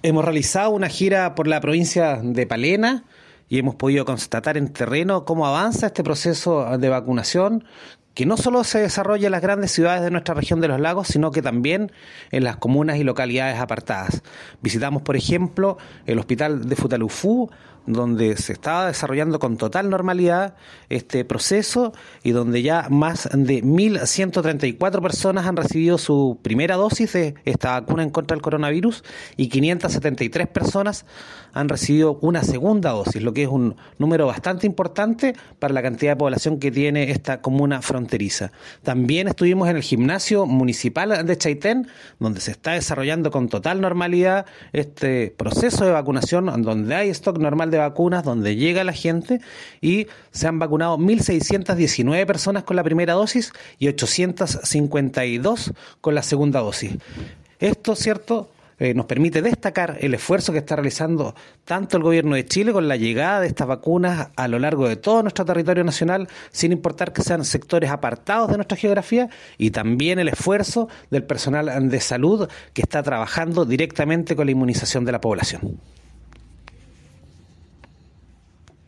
Hemos realizado una gira por la provincia de Palena y hemos podido constatar en terreno cómo avanza este proceso de vacunación, que no solo se desarrolla en las grandes ciudades de nuestra región de los lagos, sino que también en las comunas y localidades apartadas. Visitamos, por ejemplo, el hospital de Futalufú, donde se estaba desarrollando con total normalidad este proceso y donde ya más de 1.134 personas han recibido su primera dosis de esta vacuna en contra del coronavirus y 573 personas han recibido una segunda dosis, lo que es un número bastante importante para la cantidad de población que tiene esta comuna fronteriza. También estuvimos en el gimnasio municipal de Chaitén, donde se está desarrollando con total normalidad este proceso de vacunación, donde hay stock normal de vacunas, donde llega la gente y se han vacunado 1.619 personas con la primera dosis y 852 con la segunda dosis. Esto, ¿cierto?, nos permite destacar el esfuerzo que está realizando tanto el gobierno de Chile con la llegada de estas vacunas a lo largo de todo nuestro territorio nacional, sin importar que sean sectores apartados de nuestra geografía, y también el esfuerzo del personal de salud que está trabajando directamente con la inmunización de la población.